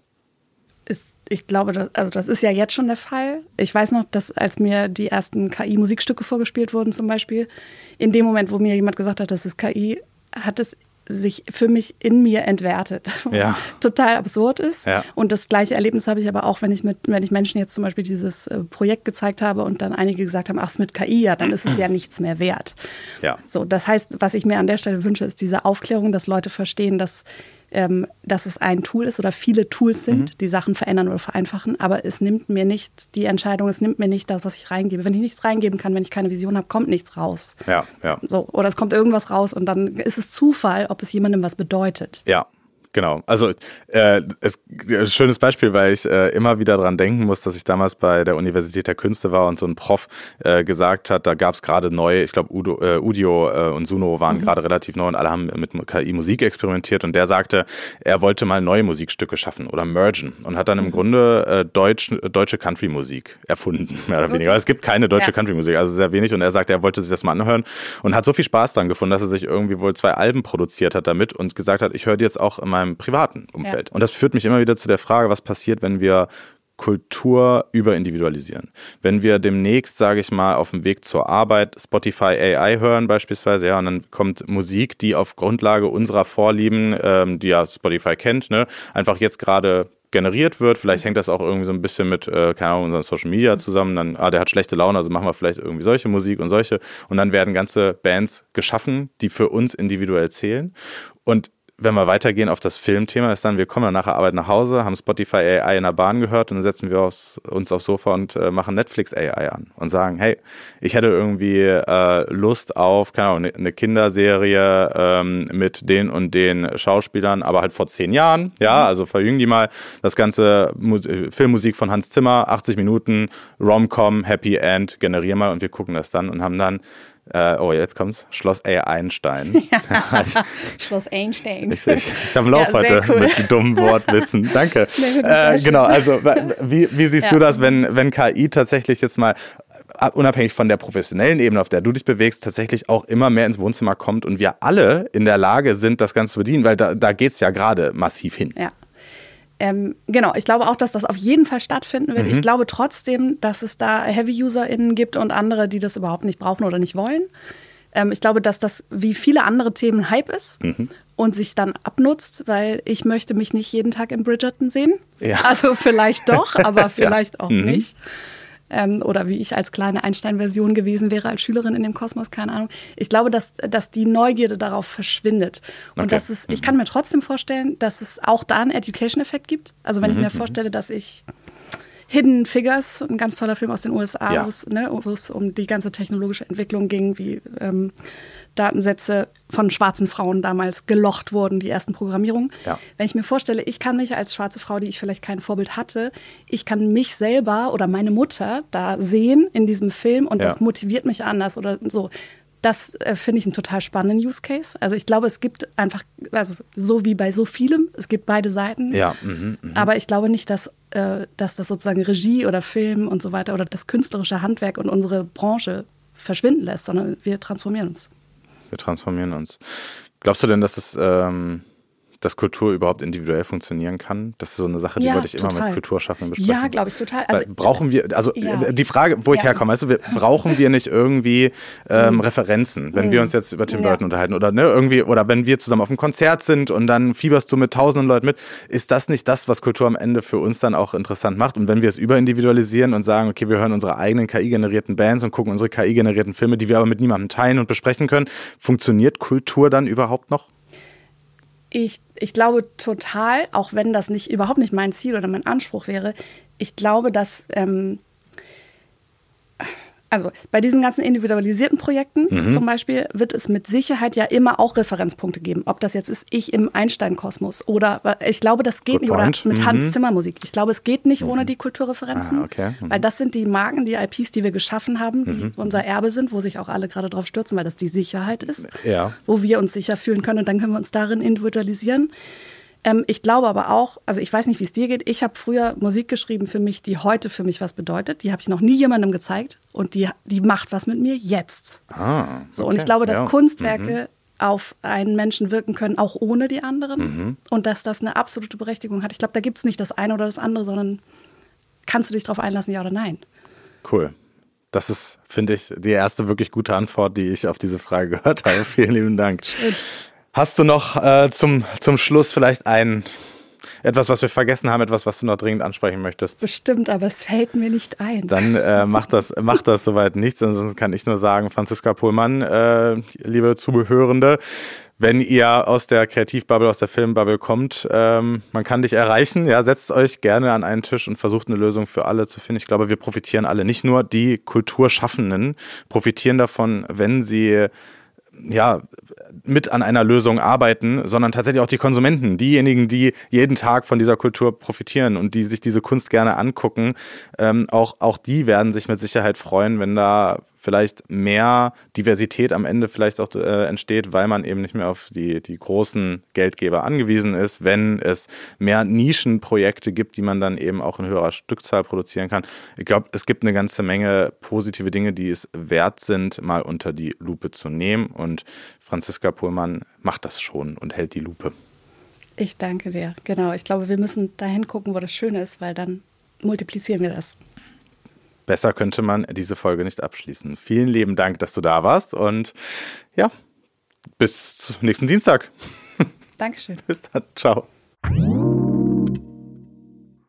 Ist, ich glaube, das, also das ist ja jetzt schon der Fall. Ich weiß noch, dass als mir die ersten K I-Musikstücke vorgespielt wurden zum Beispiel, in dem Moment, wo mir jemand gesagt hat, das ist K I, hat es sich für mich in mir entwertet, was ja. total absurd ist. Ja. Und das gleiche Erlebnis habe ich aber auch, wenn ich mit, wenn ich Menschen jetzt zum Beispiel dieses äh, Projekt gezeigt habe und dann einige gesagt haben, ach, es ist mit K I, ja, dann ist es ja nichts mehr wert. Ja. So, das heißt, was ich mir an der Stelle wünsche, ist diese Aufklärung, dass Leute verstehen, dass Ähm, dass es ein Tool ist oder viele Tools sind, mhm. die Sachen verändern oder vereinfachen, aber es nimmt mir nicht die Entscheidung, es nimmt mir nicht das, was ich reingebe. Wenn ich nichts reingeben kann, wenn ich keine Vision habe, kommt nichts raus. Ja, ja. So, oder es kommt irgendwas raus und dann ist es Zufall, ob es jemandem was bedeutet. Ja. Genau, also äh, es, ein schönes Beispiel, weil ich äh, immer wieder dran denken muss, dass ich damals bei der Universität der Künste war und so ein Prof äh, gesagt hat, da gab es gerade neu, ich glaube Udo, äh, Udio äh, und Suno waren mhm. gerade relativ neu und alle haben mit K I Musik experimentiert und der sagte, er wollte mal neue Musikstücke schaffen oder mergen und hat dann im mhm. Grunde äh, Deutsch, deutsche Country-Musik erfunden, mehr oder okay. weniger. Es gibt keine deutsche ja. Country-Musik, also sehr wenig und er sagte, er wollte sich das mal anhören und hat so viel Spaß dran gefunden, dass er sich irgendwie wohl zwei Alben produziert hat damit und gesagt hat, ich höre die jetzt auch in meinem privaten Umfeld. Ja. Und das führt mich immer wieder zu der Frage, was passiert, wenn wir Kultur überindividualisieren. Wenn wir demnächst, sage ich mal, auf dem Weg zur Arbeit Spotify A I hören beispielsweise, ja, und dann kommt Musik, die auf Grundlage unserer Vorlieben, ähm, die ja Spotify kennt, ne, einfach jetzt gerade generiert wird. Vielleicht hängt das auch irgendwie so ein bisschen mit, äh, keine Ahnung, unseren Social Media zusammen. Dann, ah, der hat schlechte Laune, also machen wir vielleicht irgendwie solche Musik und solche. Und dann werden ganze Bands geschaffen, die für uns individuell zählen. Und wenn wir weitergehen auf das Filmthema, ist dann, wir kommen dann nach der Arbeit nach Hause, haben Spotify A I in der Bahn gehört und dann setzen wir uns, uns aufs Sofa und äh, machen Netflix A I an und sagen, hey, ich hätte irgendwie äh, Lust auf, keine Ahnung, eine Kinderserie ähm, mit den und den Schauspielern, aber halt vor zehn Jahren, ja, also verjüngen die mal das ganze Mu- Filmmusik von Hans Zimmer, achtzig Minuten, Rom-Com, Happy End, generieren mal und wir gucken das dann und haben dann Äh, oh, jetzt kommt's. Schloss Einstein. Ja. Schloss Einstein. Ich, ich, ich habe einen Lauf ja, heute cool. mit den dummen Wortwitzen. Danke. Nee, äh, genau, also wie, wie siehst ja. du das, wenn, wenn K I tatsächlich jetzt mal, unabhängig von der professionellen Ebene, auf der du dich bewegst, tatsächlich auch immer mehr ins Wohnzimmer kommt und wir alle in der Lage sind, das Ganze zu bedienen, weil da, da geht's ja gerade massiv hin. Ja. Ähm, genau, ich glaube auch, dass das auf jeden Fall stattfinden wird. Mhm. Ich glaube trotzdem, dass es da Heavy-UserInnen gibt und andere, die das überhaupt nicht brauchen oder nicht wollen. Ähm, ich glaube, dass das wie viele andere Themen ein Hype ist mhm. und sich dann abnutzt, weil ich möchte mich nicht jeden Tag in Bridgerton sehen. Ja. Also vielleicht doch, aber vielleicht ja. auch mhm. nicht. Ähm, oder wie ich als kleine Einstein-Version gewesen wäre als Schülerin in dem Kosmos, keine Ahnung. Ich glaube, dass, dass die Neugierde darauf verschwindet. Und okay. dass es, ich kann mir trotzdem vorstellen, dass es auch da einen Education-Effekt gibt. Also wenn mhm. ich mir vorstelle, dass ich Hidden Figures, ein ganz toller Film aus den U S A, ja. wo es, ne, wo es um die ganze technologische Entwicklung ging, wie ähm, Datensätze von schwarzen Frauen damals gelocht wurden, die ersten Programmierungen. Ja. Wenn ich mir vorstelle, ich kann mich als schwarze Frau, die ich vielleicht kein Vorbild hatte, ich kann mich selber oder meine Mutter da sehen in diesem Film und ja. das motiviert mich anders oder so. Das äh, finde ich einen total spannenden Use Case. Also ich glaube, es gibt einfach, also so wie bei so vielem, es gibt beide Seiten. Ja. Mhm, mh. Aber ich glaube nicht, dass, äh, dass das sozusagen Regie oder Film und so weiter oder das künstlerische Handwerk und unsere Branche verschwinden lässt, sondern wir transformieren uns. Wir transformieren uns. Glaubst du denn, dass es ähm, dass Kultur überhaupt individuell funktionieren kann? Das ist so eine Sache, die ja, wollte ich total. immer mit Kulturschaffenden besprechen. Ja, glaube ich, total. Also, Weil brauchen wir, also ja. die Frage, wo ich ja. herkomme, weißt du, wir, brauchen wir nicht irgendwie ähm, Referenzen, wenn mm. wir uns jetzt über Tim Burton ja. unterhalten oder ne, irgendwie, oder wenn wir zusammen auf einem Konzert sind und dann fieberst du mit tausenden Leuten mit, ist das nicht das, was Kultur am Ende für uns dann auch interessant macht? Und wenn wir es überindividualisieren und sagen, okay, wir hören unsere eigenen K I-generierten Bands und gucken unsere K I-generierten Filme, die wir aber mit niemandem teilen und besprechen können, funktioniert Kultur dann überhaupt noch? Ich, ich glaube total, auch wenn das nicht überhaupt nicht mein Ziel oder mein Anspruch wäre, ich glaube, dass ähm, also bei diesen ganzen individualisierten Projekten mhm. zum Beispiel wird es mit Sicherheit ja immer auch Referenzpunkte geben. Ob das jetzt ist, ich im Einstein-Kosmos oder ich glaube, das geht Good nicht. Point. Oder mit mhm. Hans Zimmer Musik. Ich glaube, es geht nicht mhm. ohne die Kulturreferenzen. Ah, okay. mhm. Weil das sind die Marken, die I Ps, die wir geschaffen haben, die mhm. unser Erbe sind, wo sich auch alle gerade drauf stürzen, weil das die Sicherheit ist, ja. wo wir uns sicher fühlen können und dann können wir uns darin individualisieren. Ähm, ich glaube aber auch, also ich weiß nicht, wie es dir geht, ich habe früher Musik geschrieben für mich, die heute für mich was bedeutet. Die habe ich noch nie jemandem gezeigt und die, die macht was mit mir jetzt. Ah, okay. So, und ich glaube, dass ja. Kunstwerke mhm. auf einen Menschen wirken können, auch ohne die anderen. Mhm. Und dass das eine absolute Berechtigung hat. Ich glaube, da gibt es nicht das eine oder das andere, sondern kannst du dich darauf einlassen, ja oder nein? Cool. Das ist, finde ich, die erste wirklich gute Antwort, die ich auf diese Frage gehört habe. Vielen lieben Dank. Schön. Hast du noch äh, zum, zum Schluss vielleicht ein etwas, was wir vergessen haben, etwas, was du noch dringend ansprechen möchtest? Bestimmt, aber es fällt mir nicht ein. Dann äh, macht das, macht das soweit nichts. Ansonsten kann ich nur sagen, Franziska Pohlmann, äh, liebe Zuhörende, wenn ihr aus der Kreativbubble, aus der Filmbubble kommt, ähm, man kann dich erreichen. Ja, setzt euch gerne an einen Tisch und versucht eine Lösung für alle zu finden. Ich glaube, wir profitieren alle. Nicht nur die Kulturschaffenden profitieren davon, wenn sie ja, mit an einer Lösung arbeiten, sondern tatsächlich auch die Konsumenten, diejenigen, die jeden Tag von dieser Kultur profitieren und die sich diese Kunst gerne angucken, ähm, auch, auch die werden sich mit Sicherheit freuen, wenn da vielleicht mehr Diversität am Ende vielleicht auch äh, entsteht, weil man eben nicht mehr auf die, die großen Geldgeber angewiesen ist, wenn es mehr Nischenprojekte gibt, die man dann eben auch in höherer Stückzahl produzieren kann. Ich glaube, es gibt eine ganze Menge positive Dinge, die es wert sind, mal unter die Lupe zu nehmen, und Franziska Pohlmann macht das schon und hält die Lupe. Ich danke dir. Genau, ich glaube, wir müssen dahin gucken, wo das Schöne ist, weil dann multiplizieren wir das. Besser könnte man diese Folge nicht abschließen. Vielen lieben Dank, dass du da warst, und ja, bis nächsten Dienstag. Dankeschön. Bis dann. Ciao.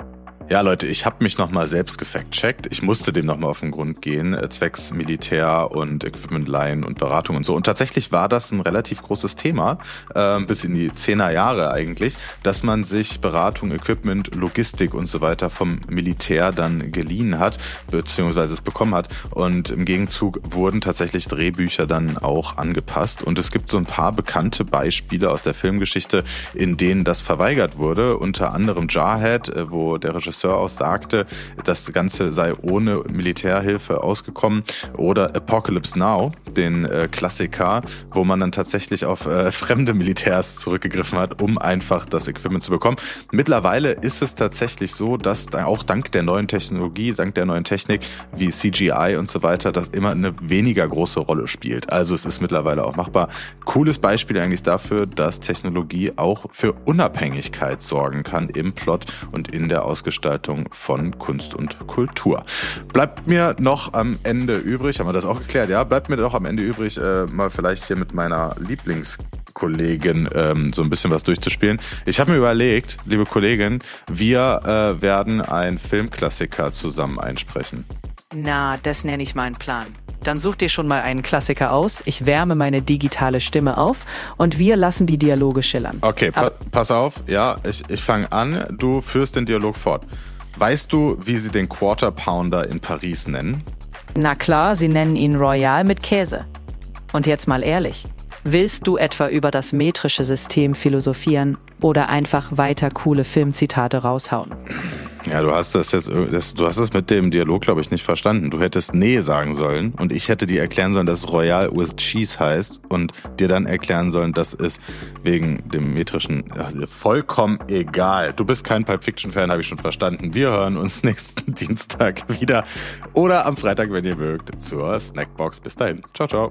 Ja, Leute, ich habe mich nochmal selbst gefact-checkt. Ich musste dem nochmal auf den Grund gehen, äh, zwecks Militär und Equipment-Leihen und Beratung und so. Und tatsächlich war das ein relativ großes Thema, äh, bis in die zehner Jahre eigentlich, dass man sich Beratung, Equipment, Logistik und so weiter vom Militär dann geliehen hat, beziehungsweise es bekommen hat. Und im Gegenzug wurden tatsächlich Drehbücher dann auch angepasst. Und es gibt so ein paar bekannte Beispiele aus der Filmgeschichte, in denen das verweigert wurde. Unter anderem Jarhead, äh, wo der Regisseur auch sagte, das Ganze sei ohne Militärhilfe ausgekommen, oder Apocalypse Now, den äh, Klassiker, wo man dann tatsächlich auf äh, fremde Militärs zurückgegriffen hat, um einfach das Equipment zu bekommen. Mittlerweile ist es tatsächlich so, dass auch dank der neuen Technologie, dank der neuen Technik wie C G I und so weiter, das immer eine weniger große Rolle spielt. Also es ist mittlerweile auch machbar. Cooles Beispiel eigentlich dafür, dass Technologie auch für Unabhängigkeit sorgen kann im Plot und in der Ausgestaltung von Kunst und Kultur. Bleibt mir noch am Ende übrig, haben wir das auch geklärt, ja, bleibt mir noch am Ende übrig, äh, mal vielleicht hier mit meiner Lieblingskollegin ähm, so ein bisschen was durchzuspielen. Ich habe mir überlegt, liebe Kollegin, wir äh, werden einen Filmklassiker zusammen einsprechen. Na, das nenne ich meinen Plan. Dann such dir schon mal einen Klassiker aus, ich wärme meine digitale Stimme auf und wir lassen die Dialoge schillern. Okay, pa- pass auf, ja, ich, ich fange an, du führst den Dialog fort. Weißt du, wie sie den Quarter Pounder in Paris nennen? Na klar, sie nennen ihn Royal mit Käse. Und jetzt mal ehrlich, willst du etwa über das metrische System philosophieren oder einfach weiter coole Filmzitate raushauen? Ja, du hast das jetzt, das, du hast es mit dem Dialog, glaube ich, nicht verstanden. Du hättest nee sagen sollen und ich hätte dir erklären sollen, dass Royal with Cheese heißt und dir dann erklären sollen, dass es wegen dem metrischen, also vollkommen egal. Du bist kein Pulp Fiction Fan, habe ich schon verstanden. Wir hören uns nächsten Dienstag wieder oder am Freitag, wenn ihr mögt, zur Snackbox. Bis dahin. Ciao, ciao.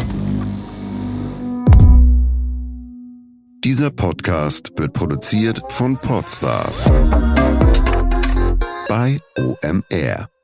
Dieser Podcast wird produziert von Podstars bei O M R.